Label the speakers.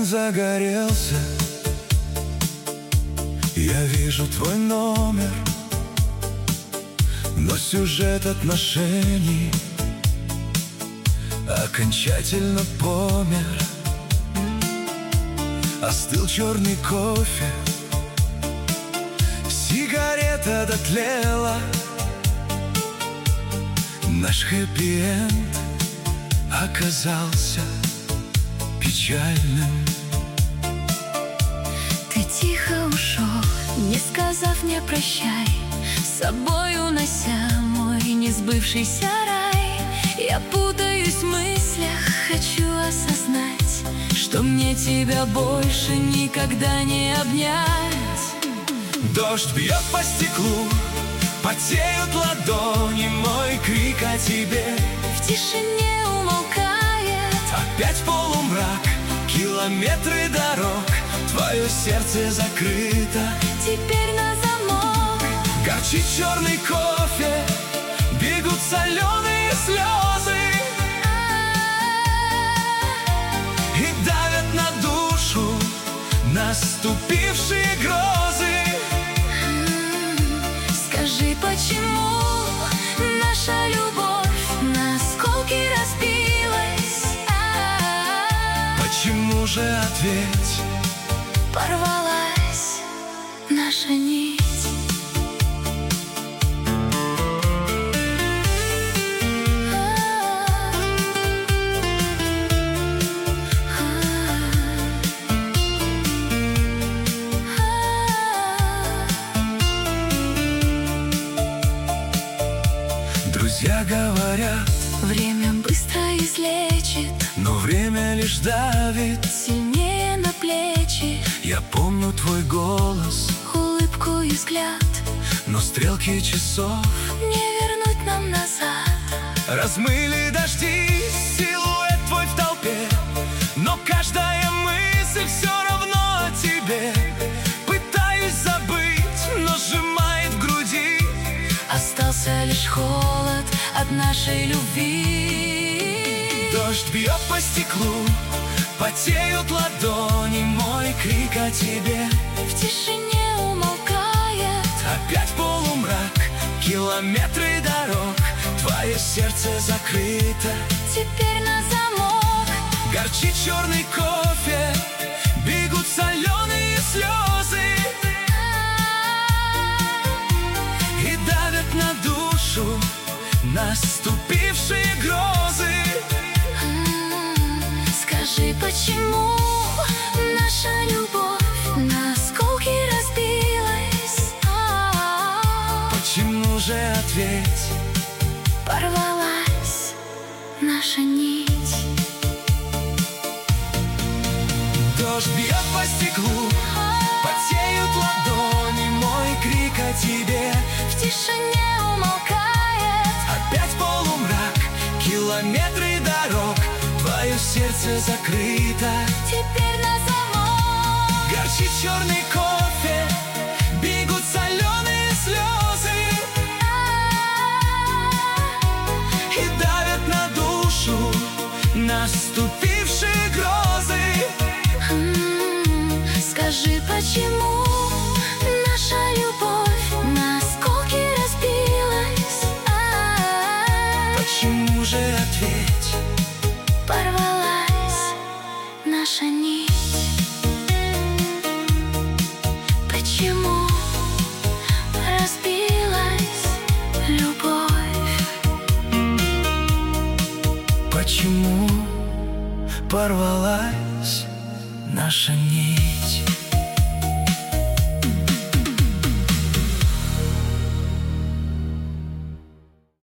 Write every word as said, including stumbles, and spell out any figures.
Speaker 1: загорелся. Я вижу твой номер, но сюжет отношений окончательно помер. Остыл черный кофе, сигарета дотлела. Наш хэппи-энд оказался печальным.
Speaker 2: Ты тихо ушел, не сказав мне прощай, с собой унося мой несбывшийся рай. Я путаюсь в мыслях, хочу осознать, что мне тебя больше никогда не обнять.
Speaker 1: Дождь бьет по стеклу, потеют ладони, мой крик о тебе
Speaker 2: в тишине умолкает.
Speaker 1: Опять полумрак, километры дорог, твое сердце закрыто
Speaker 2: теперь на замок.
Speaker 1: Горчит черный кофе, бегут соленые слезы и давят на душу наступившие грозы.
Speaker 2: Скажи, почему наша любовь на осколки разбилась?
Speaker 1: Почему же, ответь,
Speaker 2: порвалась наша нить?
Speaker 1: Друзья говорят,
Speaker 2: время быстро излечит,
Speaker 1: но время лишь давит
Speaker 2: сильнее на плечи.
Speaker 1: Я помню твой голос,
Speaker 2: улыбку и взгляд,
Speaker 1: но стрелки часов
Speaker 2: не вернуть нам назад.
Speaker 1: Размыли дожди, силуэт твой в толпе, но каждая мысль все равно о тебе. Пытаюсь забыть, но сжимает в груди.
Speaker 2: Остался лишь холод от нашей любви.
Speaker 1: Дождь бьет по стеклу, потеют ладони, мой крик о тебе
Speaker 2: в тишине умолкает.
Speaker 1: Опять полумрак, километры дорог, твое сердце закрыто
Speaker 2: теперь на замок.
Speaker 1: Горчит черный кофе, бегут соленые слезы и давят на душу наступившие грозы.
Speaker 2: Скажи, почему наша любовь на осколки разбилась?
Speaker 1: Почему же, ответь,
Speaker 2: порвалась наша нить?
Speaker 1: Дождь бьет по стеклу, потеют ладони, мой крик о тебе
Speaker 2: в тишине умолкает.
Speaker 1: Опять полумрак, километры дорог, твое сердце закрыто
Speaker 2: теперь на замок.
Speaker 1: Горчит черный кофе, бегут соленые слезы и давят на душу наступившие грозы.
Speaker 2: Скажи, почему наша любовь на осколки разбилась?
Speaker 1: Почему же, ответь,
Speaker 2: порвалась наша нить? Почему разбилась любовь?
Speaker 1: Почему порвалась наша нить?